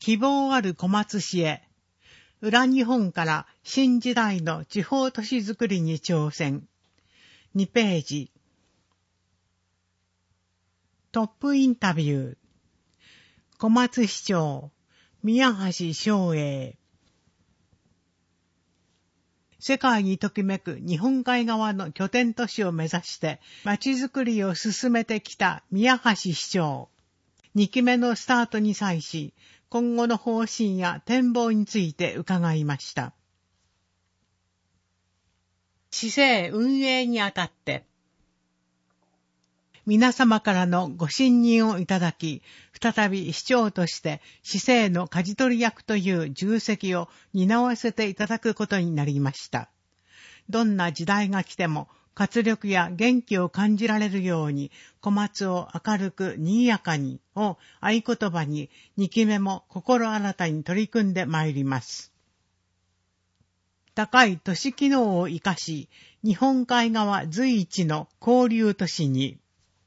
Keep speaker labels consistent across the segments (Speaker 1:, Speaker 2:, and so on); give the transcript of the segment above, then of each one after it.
Speaker 1: 希望ある小松市へ。裏日本から新時代の地方都市づくりに挑戦。2ページ。トップインタビュー。小松市長、宮橋正栄。世界にときめく日本海側の拠点都市を目指して街づくりを進めてきた宮橋市長。2期目のスタートに際し、今後の方針や展望について伺いました。市政運営にあたって、皆様からのご信任をいただき、再び市長として市政の舵取り役という重責を担わせていただくことになりました。どんな時代が来ても活力や元気を感じられるように、小松を明るく賑やかにを合言葉に、2期目も心新たに取り組んでまいります。高い都市機能を生かし、日本海側随一の交流都市に、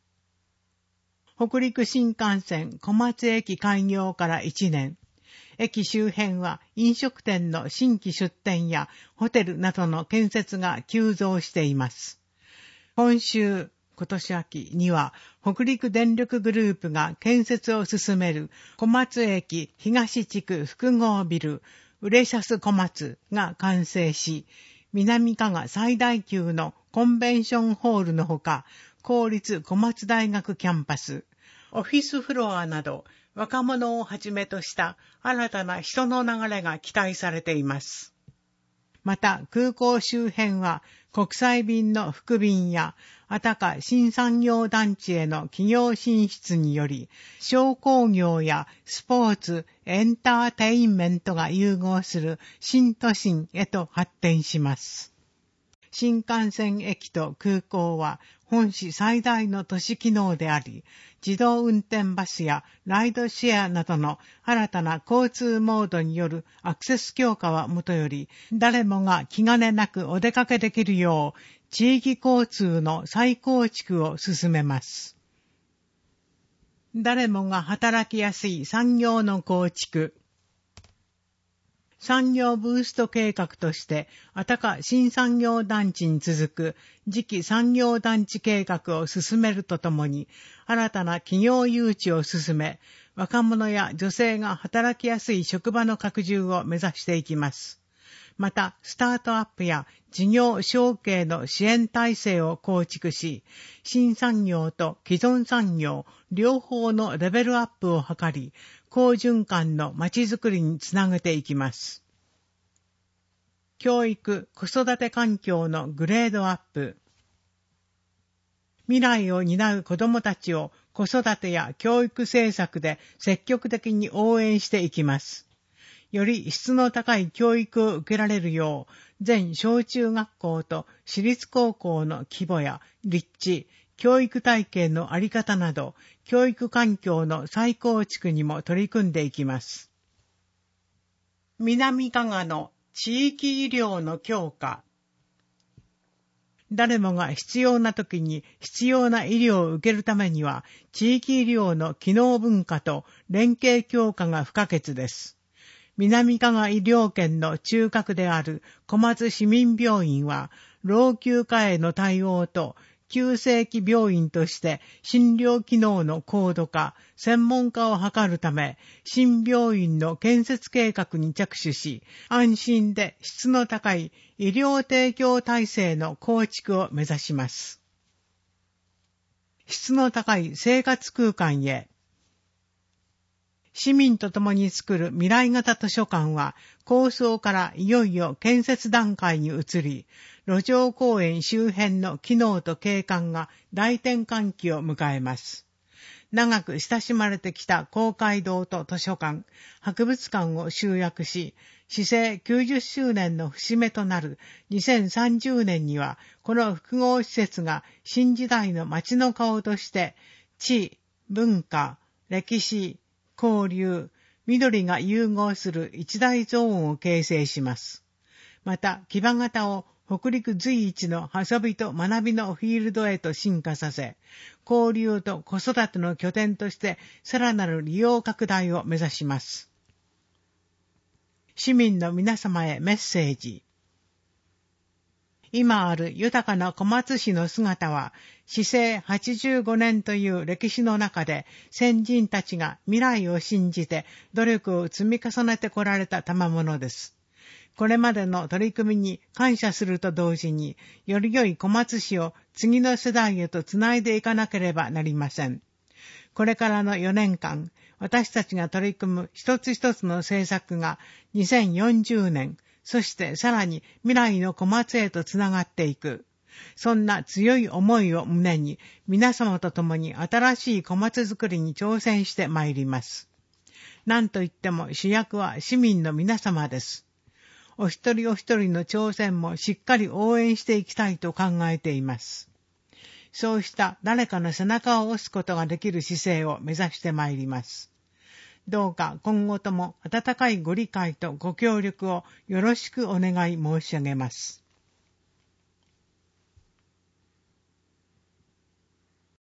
Speaker 1: 北陸新幹線小松駅開業から1年、駅周辺は飲食店の新規出店やホテルなどの建設が急増しています。今年秋には北陸電力グループが建設を進める小松駅東地区複合ビルウレシャス小松が完成し、南加賀最大級のコンベンションホールのほか、公立小松大学キャンパス、オフィスフロアなど若者をはじめとした新たな人の流れが期待されています。また空港周辺は国際便の復便やあたか新産業団地への企業進出により商工業やスポーツ、エンターテインメントが融合する新都心へと発展します。新幹線駅と空港は本市最大の都市機能であり、自動運転バスやライドシェアなどの新たな交通モードによるアクセス強化はもとより、誰もが気兼ねなくお出かけできるよう、地域交通の再構築を進めます。誰もが働きやすい産業の構築。産業ブースト計画として、あたか新産業団地に続く次期産業団地計画を進めるとともに、新たな企業誘致を進め、若者や女性が働きやすい職場の拡充を目指していきます。また、スタートアップや事業承継の支援体制を構築し、新産業と既存産業両方のレベルアップを図り、好循環のまちづくりにつなげていきます。教育・子育て環境のグレードアップ。未来を担う子どもたちを子育てや教育政策で積極的に応援していきます。より質の高い教育を受けられるよう、全小中学校と私立高校の規模や立地、教育体系の在り方など、教育環境の再構築にも取り組んでいきます。南加賀の地域医療の強化。誰もが必要な時に必要な医療を受けるためには、地域医療の機能文化と連携強化が不可欠です。南加賀医療圏の中核である小松市民病院は、老朽化への対応と、急性期病院として診療機能の高度化、専門化を図るため、新病院の建設計画に着手し、安心で質の高い医療提供体制の構築を目指します。質の高い生活空間へ。市民と共に作る未来型図書館は、構想からいよいよ建設段階に移り、路上公園周辺の機能と景観が大転換期を迎えます。長く親しまれてきた公会堂と図書館、博物館を集約し、市政90周年の節目となる2030年には、この複合施設が新時代の街の顔として、地、文化、歴史、交流、緑が融合する一大ゾーンを形成します。また、木場型を北陸随一の遊びと学びのフィールドへと進化させ、交流と子育ての拠点としてさらなる利用拡大を目指します。 市民の皆様へメッセージ。今ある豊かな小松市の姿は、市政85年という歴史の中で先人たちが未来を信じて努力を積み重ねてこられた賜物です。これまでの取り組みに感謝すると同時に、より良い小松市を次の世代へとつないでいかなければなりません。これからの4年間、私たちが取り組む一つ一つの政策が2040年、そしてさらに未来の小松へとつながっていく。そんな強い思いを胸に、皆様と共に新しい小松づくりに挑戦してまいります。何といっても主役は市民の皆様です。お一人お一人の挑戦もしっかり応援していきたいと考えています。そうした誰かの背中を押すことができる姿勢を目指してまいります。どうか今後とも温かいご理解とご協力をよろしくお願い申し上げます。